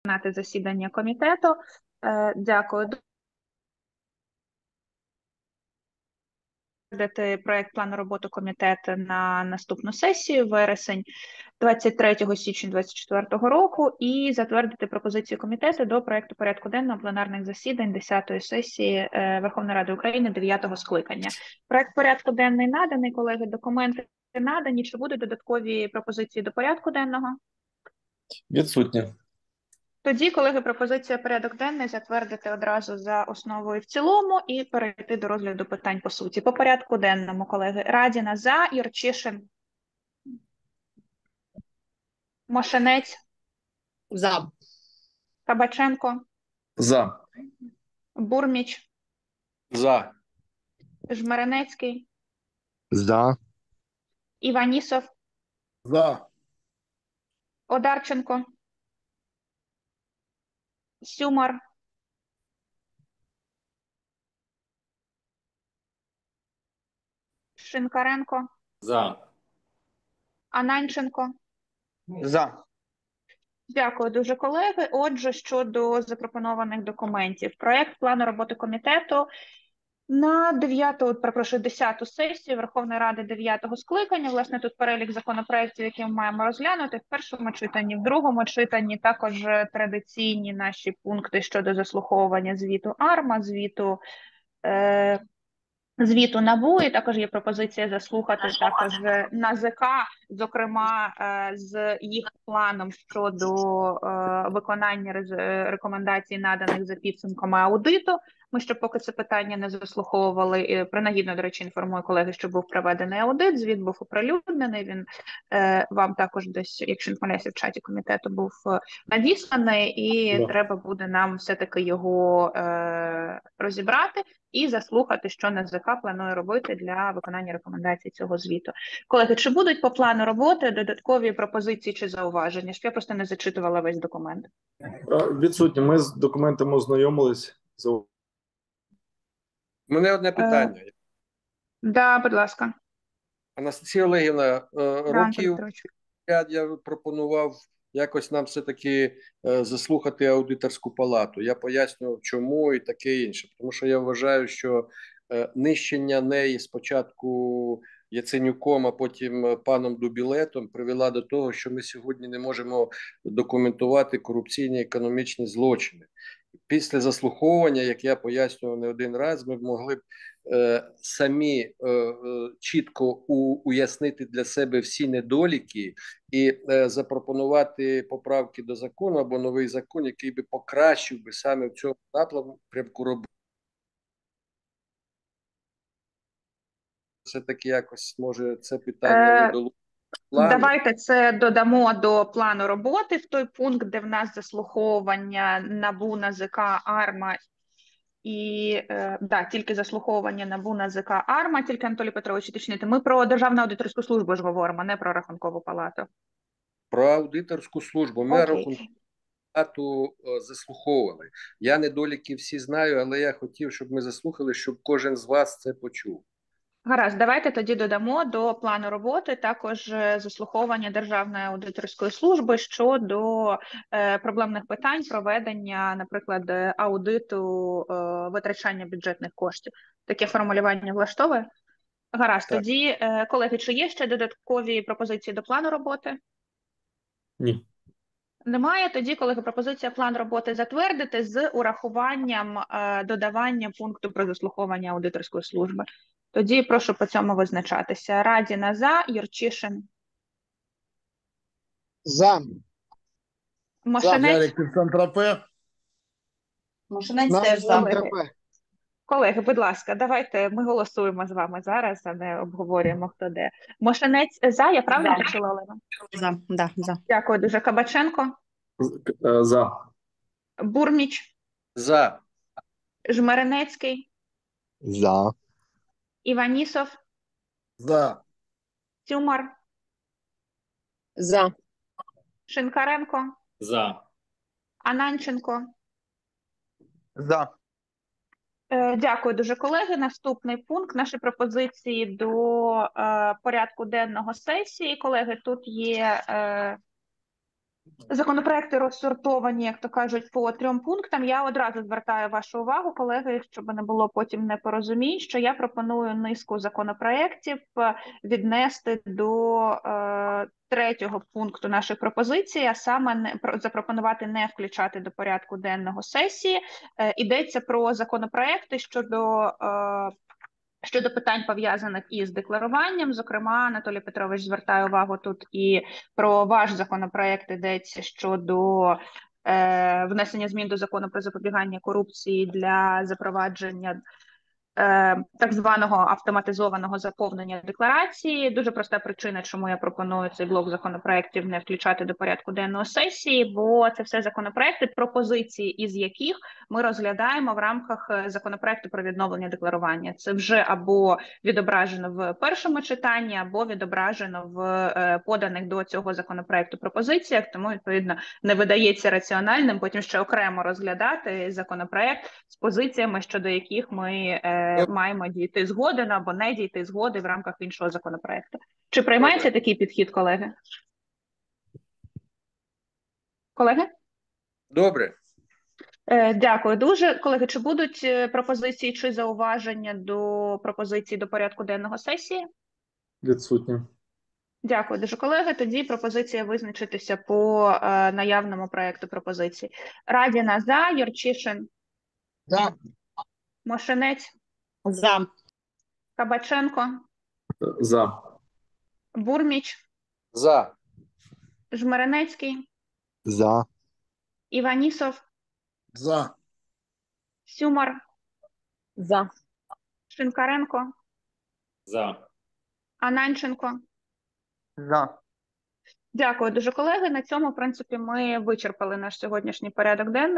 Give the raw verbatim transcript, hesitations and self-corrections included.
починати засідання комітету. Дякую. Дати проект плану роботи комітету на наступну сесію, вересень, двадцять третього січня двадцять четвертого року, і затвердити пропозицію комітету до проекту порядку денного пленарних засідань десятої сесії Верховної Ради України дев'ятого скликання. Проект порядку денний наданий, колеги, документи надані. Чи будуть додаткові пропозиції до порядку денного? Відсутні. Тоді, колеги, пропозиція порядок денний затвердити одразу за основу і в цілому і перейти до розгляду питань по суті. По порядку денному, колеги. Радіна за, Юрчишин. Мошенець. За. Кабаченко. За. Бурміч. За. Жмеренецький. За. Іванісов. За. Одарченко. Сюмар. Шинкаренко. За. Ананченко. За. Дякую дуже, колеги. Отже, щодо запропонованих документів. Проєкт плану роботи комітету на дев'яту, перепрошую, десяту сесію Верховної Ради дев'ятого скликання. Власне, тут перелік законопроєктів, які ми маємо розглянути в першому читанні, в другому читанні, також традиційні наші пункти щодо заслуховування звіту АРМА, звіту е, звіту НАБУ, і також є пропозиція заслухати також НАЗК, зокрема з їх планом щодо виконання рекомендацій, наданих за підсумками аудиту. Ми ще поки це питання не заслуховували. Принагідно, до речі, інформую колеги, що був проведений аудит, звіт був оприлюднений, він вам також десь, якщо не помиляюся, в чаті комітету був надісланий, і Да. треба буде нам все-таки його розібрати і заслухати, що НАЗК планує робити для виконання рекомендацій цього звіту. Колеги, чи будуть по плану роботи додаткові пропозиції чи зауваження? Щоб я просто не зачитувала весь документ. Відсутні. Ми з документами ознайомились. У мене одне питання. Так, да, будь ласка. Анастасія Олегівна, Ранку, років Вікторович. п'ять я пропонував якось нам все-таки заслухати аудиторську палату. Я пояснював, чому і таке інше. Тому що я вважаю, що нищення неї спочатку Яценюком, а потім паном Дубілетом привела до того, що ми сьогодні не можемо документувати корупційні економічні злочини. Після заслуховування, як я пояснював не один раз, ми б могли б е, самі е, е, чітко у, уяснити для себе всі недоліки і е, запропонувати поправки до закону або новий закон, який би покращив би саме в цьому напрямку роботи. Все-таки якось, може, це питання Е, не долучити. Плану. Давайте це додамо до плану роботи в той пункт, де в нас заслуховування НАБУ, НАЗК, АРМА і, е, да, тільки заслуховування НАБУ, НАЗК, АРМА, тільки, Анатолій Петрович, уточнити. Ми про Державну аудиторську службу ж говоримо, не про Рахункову палату. Про аудиторську службу. Ми Окей. Рахункову палату заслуховували. Я недоліки всі знаю, але я хотів, щоб ми заслухали, щоб кожен з вас це почув. Гаразд, давайте тоді додамо до плану роботи також заслуховування Державної аудиторської служби щодо е, проблемних питань проведення, наприклад, аудиту е, витрачання бюджетних коштів. Таке формулювання влаштовує? Гаразд, Так. тоді, е, колеги, чи є ще додаткові пропозиції до плану роботи? Ні. Немає. Тоді, колеги, пропозиція план роботи затвердити з урахуванням е, додавання пункту про заслуховування аудиторської служби. Тоді прошу по цьому визначатися. Радіна за, Юрчишин. За. Мошенець. Центропе. Мошенець теж за. Колеги. Колеги, будь ласка, давайте ми голосуємо з вами зараз, а не обговорюємо, хто де. Мошенець за, я правильно почула, Олена? За. Да, за. Дякую дуже. Кабаченко. За. Бурміч. За. Жмеренецький. За. Іванісов. За. Тюмар. За. Шинкаренко. За. Ананченко. За. Е, Дякую дуже, колеги. Наступний пункт. Наші пропозиції до е, порядку денного сесії. Колеги, тут є е, Законопроекти розсортовані, як то кажуть, по трьом пунктам. Я одразу звертаю вашу увагу, колеги, щоб не було потім непорозумінь, що я пропоную низку законопроєктів віднести до е, третього пункту нашої пропозиції, а саме не, про, запропонувати не включати до порядку денного сесії. Е, йдеться про законопроекти щодо е, Щодо питань, пов'язаних із декларуванням, зокрема, Анатолій Петрович звертає увагу тут і про ваш законопроект, йдеться щодо е, внесення змін до закону про запобігання корупції для запровадження е, так званого автоматизованого заповнення декларації. Дуже проста причина, чому я пропоную цей блок законопроєктів не включати до порядку денного сесії, бо це все законопроєкти, пропозиції із яких ми розглядаємо в рамках законопроекту про відновлення декларування. Це вже або відображено в першому читанні, або відображено в е, поданих до цього законопроекту пропозиціях, тому, відповідно, не видається раціональним потім ще окремо розглядати законопроект з позиціями, щодо яких ми е, маємо дійти згоди або не дійти згоди в рамках іншого законопроекту. Чи приймається такий підхід, колеги? Колеги? Добре. Е, дякую дуже. Колеги, чи будуть е, пропозиції чи зауваження до пропозиції до порядку денного сесії? Відсутні. Дякую дуже, колеги. Тоді пропозиція визначитися по е, наявному проекту пропозицій. Радіна за, Юрчишин, За. Мошенець, За. Кабаченко, За. Бурміч, За. Жмеренецький, За. Іванісов, За. Сюмар, За. Шинкаренко, За. Ананченко. За. Дякую дуже, колеги. На цьому, в принципі, ми вичерпали наш сьогоднішній порядок денний.